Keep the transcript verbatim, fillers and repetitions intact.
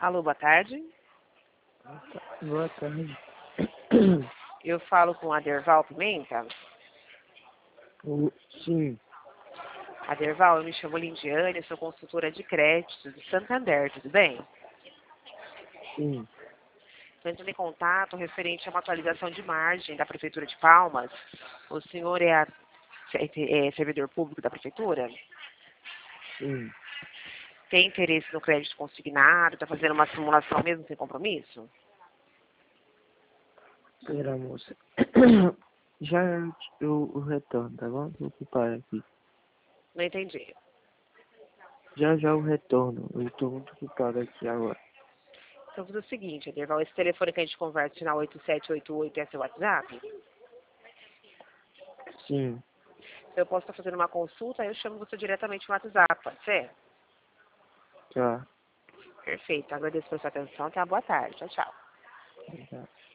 Alô, boa tarde. Boa tarde. Eu falo com a Derval Pimenta. O- Sim, A Derval, eu me chamo Lindiane, eu sou consultora de crédito de Santander, tudo bem? sim, Estou entrando em contato referente a uma atualização de margem da Prefeitura de Palmas. O senhor é, a- é servidor público da Prefeitura? sim. Tem interesse no crédito consignado? Está fazendo uma simulação mesmo sem compromisso? Pera, moça. Já eu, eu retorno, tá bom? Vou ocupar aqui. Não entendi. Já já eu retorno. Eu tô muito ocupado aqui agora. Então, vamos fazer o seguinte, Derval, esse telefone que a gente conversa, final oito sete oito oito, é seu WhatsApp? Sim, Eu posso estar fazendo uma consulta, aí eu chamo você diretamente no WhatsApp, pode ser? tá. Perfeito, agradeço pela sua atenção, até boa tarde, tchau, tchau. Tá.